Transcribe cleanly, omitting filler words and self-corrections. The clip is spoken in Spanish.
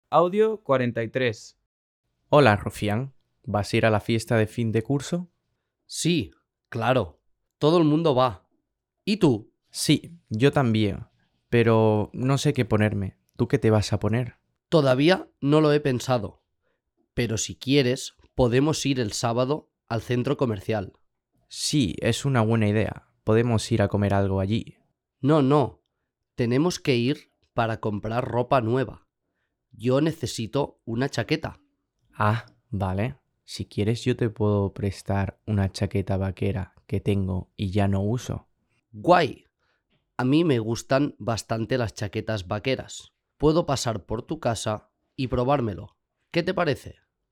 Audio 43. Hola, Rufián. ¿Vas a ir a la fiesta de fin de curso? Sí, claro. Todo el mundo va. ¿Y tú? Sí, yo también, pero no sé qué ponerme. ¿Tú qué te vas a poner? Todavía no lo he pensado. Pero si quieres, podemos ir el sábado al centro comercial. Sí, es una buena idea. Podemos ir a comer algo allí. No. Tenemos que ir para comprar ropa nueva. Yo necesito una chaqueta. Ah, vale. Si quieres yo te puedo prestar una chaqueta vaquera que tengo y ya no uso. Guay. A mí me gustan bastante las chaquetas vaqueras. Puedo pasar por tu casa y probármelo. ¿Qué te parece?